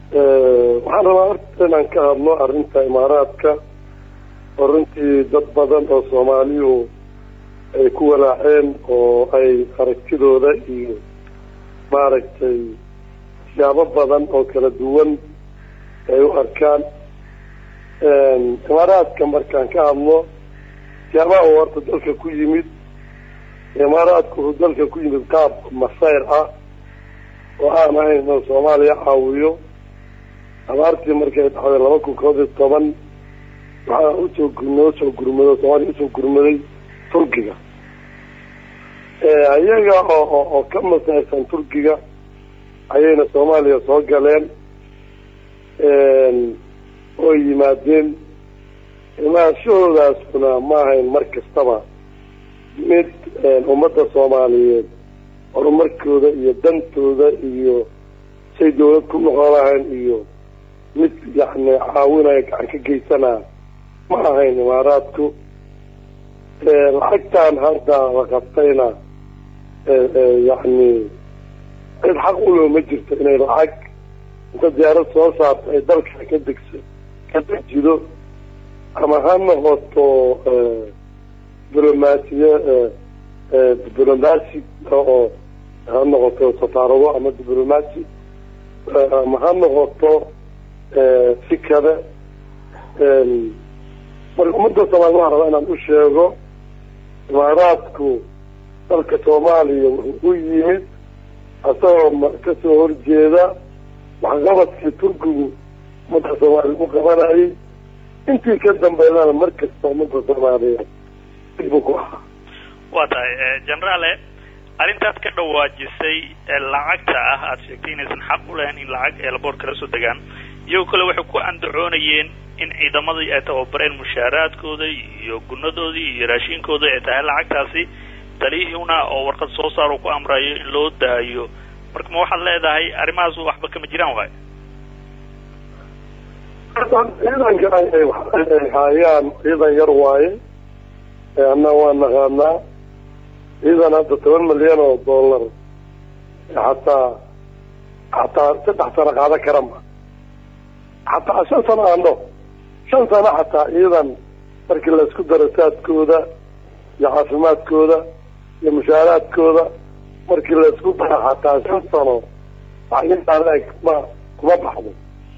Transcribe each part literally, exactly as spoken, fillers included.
waxaan rabaa horta inaan ka hadlo arrinta imaaraadka oo runtii dad badan oo Soomaaliyu ay ku walaaceen oo ay aragtidooda iyo maaragtay siyaabo badan oo kala duwan ay u arkaan imaaraadka markaan ka hadlo siyaabaha uu horta dalka ku yimid imaaraadku wuxuu dalka ku yimid qaab masayr ah oo aan ahayn inuu Soomaaliya caawiyo abaartii markay dhacday laba kun koob iyo toban waxaa u soo gurmado soo gurmado Soomaaliya usoo gurmaday Turkiga ayaga oo oo ka masaysan Turkiga ayayna Soomaaliya soo galeen oo yimaadeen imaashoodaasuna ma ahayn mar kastaba mid ummadda Soomaaliyeed horumarkooda iyo dantooda iyo say dawlad ku noqon lahayn iyo mid yacni caawinaya gacan ka geysanaa ma ahayn imaaraadku lacagtaan hadda la qabtayna yacni cid xaq u leh ma jirto inay lacag inta diyaarad soo saarto ay dalka ka degso ka dejido ama ha noqoto diblomaasiya diblomaasi oo ha noqoto safaarado ama diblomaasi ama ha noqoto fikada marka ummadda Soomaaliya waxaa rabaa inaan u sheego imaaraadku dalka Soomaaliya wuxuu u yimid asagoo ka soo horjeeda waxqabadkii Turkigu ummadda Soomaaliya u qabanayay intii ka dambeydana mar kasta ummadda Soomaaliya dib u ku ahaa waa tahay jeneraale arrintaas ka dhawaajisay lacagta ah aad sheegtay inaysan xaq u lahayn in lacag eelboor kala soo degaan iyagoo kale waxay ku andacoonayeen in ciidamadii ay tababareen mushaaraadkooda iyo gunadoodii iyo raashinkooda ay tahay lacagtaasi taliyuuna oo warqad soo saar ku amrayo in loo daayo marka ma waxaad leedahay arrimahaas waxba kama jiraan waay ciidanka ay hayaan ciidan yar waaye anna waa naqaanaa ciidan hadda toban milyan oo dollar xataa xataa saddex sano qaadan kara ma xataa shan sano aano shan sano xataa ciidan markii la isku daro saadkooda iyo caafimaadkooda iyo mushaaraadkooda markii la isku daro xataa shan sano waxintaan eg ma kuma baxdo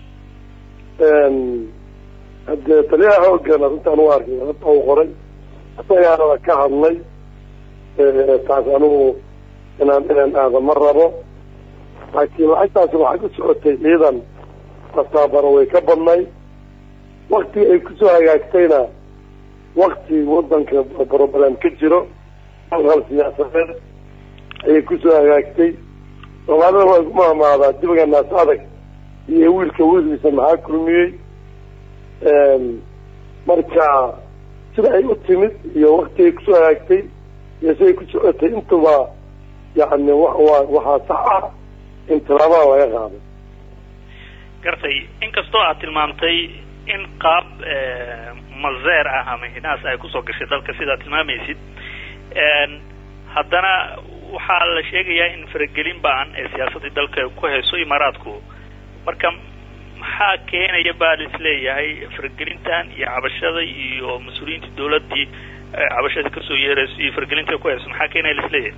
haddee taliyaha hooggana runtaan u arkay hadda uu qoray asagaana ka hadlay taas anugu inaan inaan aada ma rabo laakiin lacagtaasi waxay ku socotay ciidan tabaabaro way ka badnay wakti ay kusoo hagaagtayna wakti wadanka problem ka jiro hal siyaasadeed ayay kusoo hagaagtay Soomaalida way ku maamaadaa dibiga naas adag iyo wiilka wiilkiisa maxaa kulmiyey marka sida ay u timid iyo wakti ay kusoo hagaagtay iyo siday ku socotay intuba yacni waxaa sax ah in tilaabada laga qaaday gartay inkastoo aad tilmaamtay in qaab mazeer ah ama hinaas ay kusoo gashay dalka sidaa tilmaamaysid haddana waxaa la sheegayaa in faragelin baan ee siyaasadii dalka ku hayso imaaraadku marka maxaa keenaya baa la isleeyahay faragelintan iyo cabashada iyo mas-uuliyiinta dawladdii cabashada kasoo yeerayso iyo faragelinta ku hayso maxaa keenaya la isleeyahay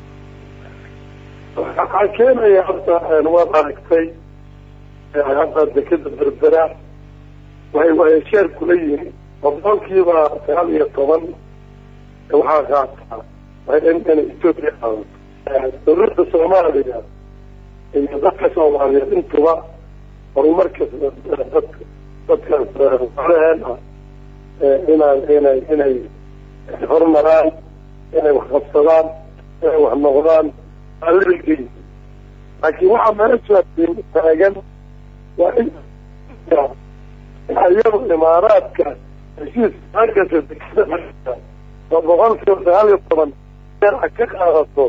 waxaa keenaya horta waad aragtay hadda dekeda berbera waxay waxay sheer kula yihiin boqolkiiba sagaal iyo toban waxaa qaataa waxay inay Ethiopia qaadato dawladda Soomaaliya iyo dadka Soomaaliyeed intuba horumarka dadka dadka xoolaheena inay inay inay horumaraan inay wax qabsadaan inay wax noqdaan alligii laakiin waxaa meesha taagan waa in ayagu imaaraadka heshiis halkasa dekada oo boqolkiiba sagaal iyo toban ka qaadato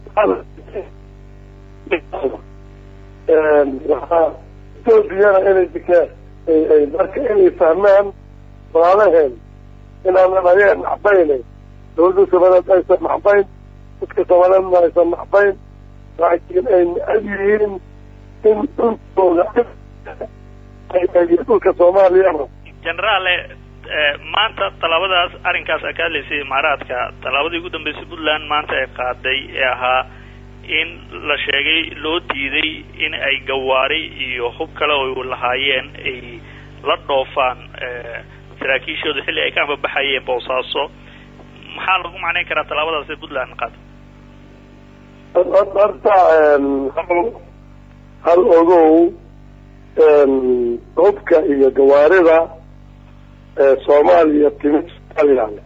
waxaa Etoobiyana inay dika ay marka inay fahmaan walaalaheen inaanan ayaga naxbayne dawladda Soomaaliyeed aysan naxbayn dadka Soomaaliyeedna aysan naxbayn laakiin ay necab yihiin in dhuntooda dhulka soomaaliyana generaale maanta talaabadaas arrinkaas ka hadlaysay imaaraadka talaabadii ugu dambeysay Puntland maanta ay qaaday ee ahaa in la sheegay loo diiday in ay gawaari iyo hub kale oo lahaayeen ay la dhoofaan saraakiishooda xilli ay ka baxayeen Boosaaso maxaa lagu macnayn karaa talaabadaas ee Puntland qaaday horta hal ogow hubka iyo gawaarida Soomaaliya timid Soomaaliya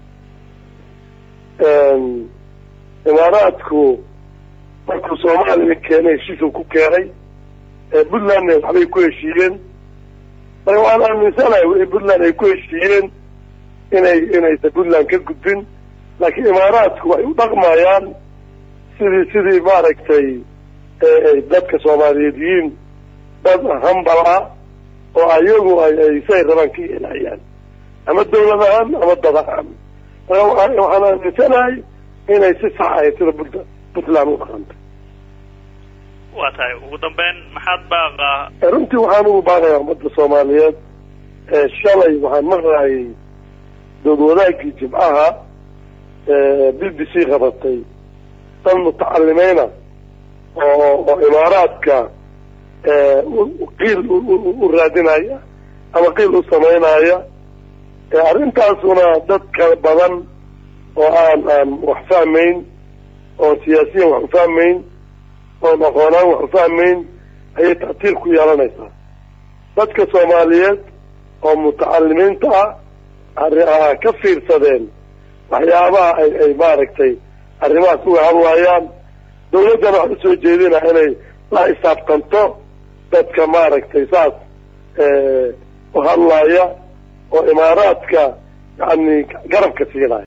imaaraadku markuu Soomaaliya keenay heshiis ku keenay Puntland waxay ku heshiiyeen waan aaminsanahay in Puntland ay ku heshiiyeen inay inay Puntland ka gudbin laakiin imaaraadku way u dhaqmayaan sidii sidii maaragtay dadka Soomaaliyeed dad hambal ah oo ayagu ay say rabaan ka yeelayaan ama dawladahan ama dadahan waxaan aaminsanahay inay si sax ah sida Puntland u dhaqanto waa tahay ugu dambeyn maxaad baaqa runtii waxaan ugu baaqayaa ummadda Soomaaliyeed ee shalay waxaan maqlaayay dowladwadaagii Jimcaha ee B B C qabatay dad mutacalimiina oo imaaraadka qiil u raadinaya ama qiil u samaynaya arrintaasuna dad kala badan oo aan aan wax fahmayn oo siyaasiyan wax fahmayn oo aqoonaan wax fahmayn ayay ta'tiir ku yeelanaysaa dadka Soomaaliyeed oo mutacalimiinta ah ka fiirsadeen waxyaabaha ay ay maaragtay arrimahaas uga hadlayaan dawladdana waxay soo jeedinaa inay la xisaabtanto dadka maaragtay saas u hadlaya oo imaaraadka yani garabka siinaya